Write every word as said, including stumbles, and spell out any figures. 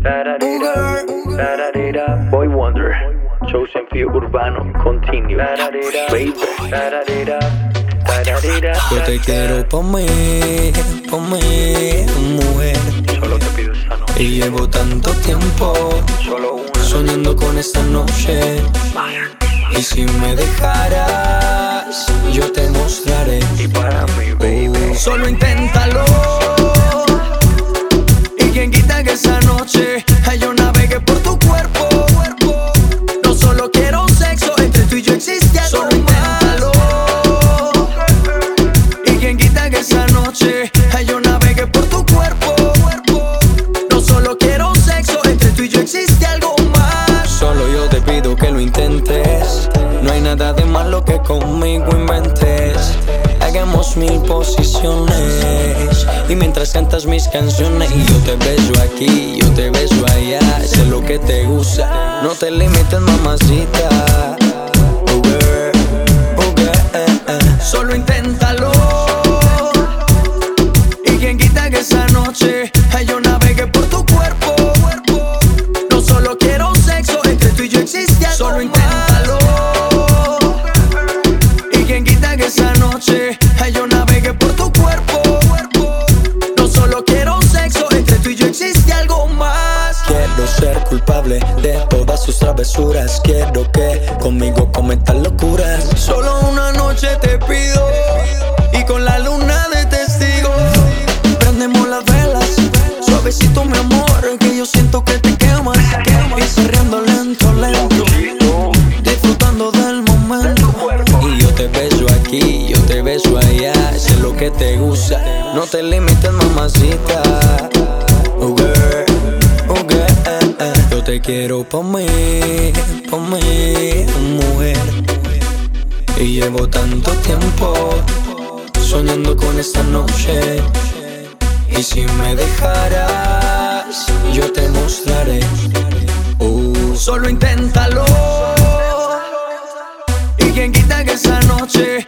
Boy Wonder, Chosen Few Urbano, Continue, baby. Yo te quiero pa' mí, pa' mí, mujer. Solo te pido esta noche. Y llevo tanto tiempo Solo una. soñando con esta noche. Y si me dejaras, yo te mostraré. Y para mí, baby. Solo inténtalo. Y quien quita que esa noche yo navegue por tu cuerpo. No solo quiero sexo, entre tú y yo existe algo. Solo inténtalo. Y quien quita que esa noche yo navegue por tu cuerpo. No solo quiero sexo, entre tú y yo existe algo más. Solo yo te pido que lo intentes. No hay nada de malo que conmigo inventes. Hagamos mil posiciones y mientras cantas mis canciones y yo te beso aquí, yo te beso allá. Sé lo que te gusta, no te limites, mamacita. Oh girl, oh girl, eh, eh. Solo inténtalo. Y quien quita que esa noche yo navegue por tu cuerpo. No solo quiero sexo, entre tú y yo existe algo. Solo inténtalo. Y quien quita que esa noche yo navegue por tu cuerpo. No solo quiero sexo, entre tú y yo existe algo más. Quiero ser culpable de todas sus travesuras. Quiero que conmigo cometas locuras. Solo una noche te pido y con la luna de testigo prendemos las velas. Suavecito mi amor, que yo siento que te quemas. Y corriendo lento, lento, disfrutando del momento. Y yo te beso aquí, yo te beso allá. Sé lo que te gusta, no te limites, mamacita. Oh girl, oh girl, eh, eh. Yo te quiero pa' mí, pa' mí, mujer. Y llevo tanto tiempo soñando con esta noche. Y si me dejaras, yo te mostraré. Uh, solo inténtalo. Y quien quita que esa noche